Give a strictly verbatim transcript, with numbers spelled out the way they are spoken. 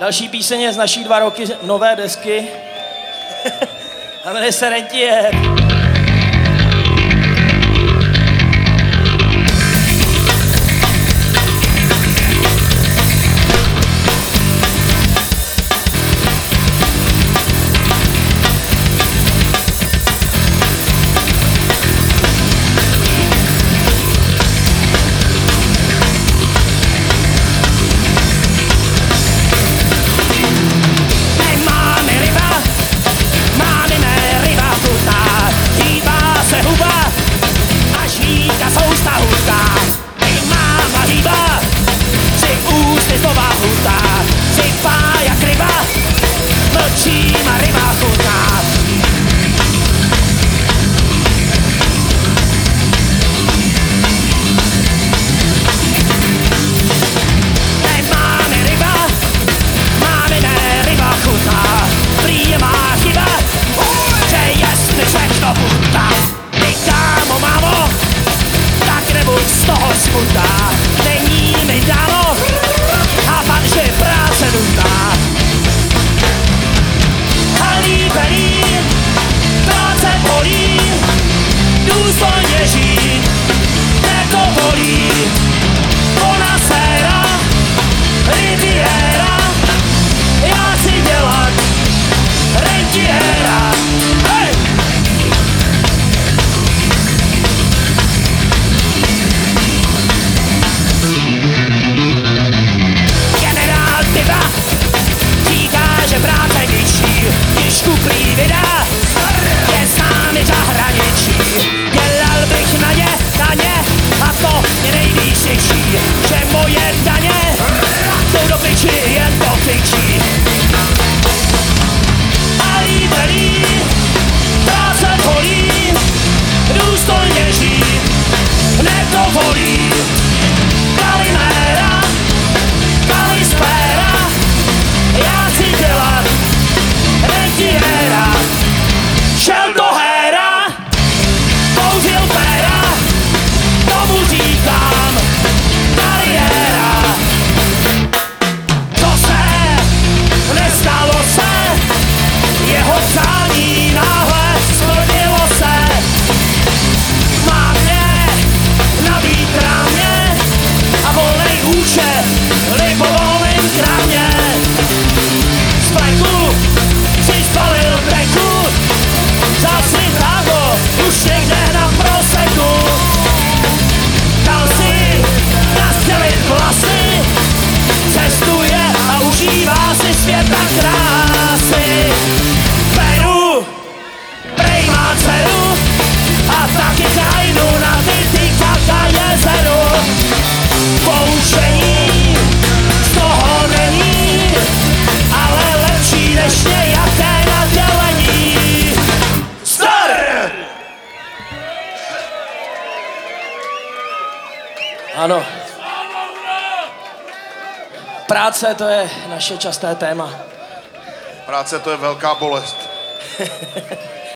Další píseň je z naší dva roky nové desky. A jmenuje se Rentier. Není mi dáno a pak, že práce nutná. Halí, velí, práce bolí, důstojně žít nedovolí. Ona séra, Riviera, já chci dělat rentiera. Hej! Že práce ničí, když kuplí vydá, je s námi zahraničí. Dělal bych na ně daně a to mě nejvíc těší, že moje daně jdou do piči, jen to fičí. A líbelí, práce bolí, důstojně žít nedovolí. Kalimera, kalispera, já chci dělat rentiera. Šel do héra, použil péra, tomu říkám kariéra. To se nestalo se, jeho přání náhle splnilo se. Má mě nabít rámě a volnej účet libovolným krámě. Si spalil breku, zásny tágo, už někde na proseku. Dal si nastělit vlasy, cestuje a užívá si světa krásy. Peru, prej má dceru a taky krajinu na Titicaca jezeru. Poučení z toho není, ale lepší než nějaké nadělení. Star! Ano. Práce, to je naše časté téma. Práce, to je velká bolest.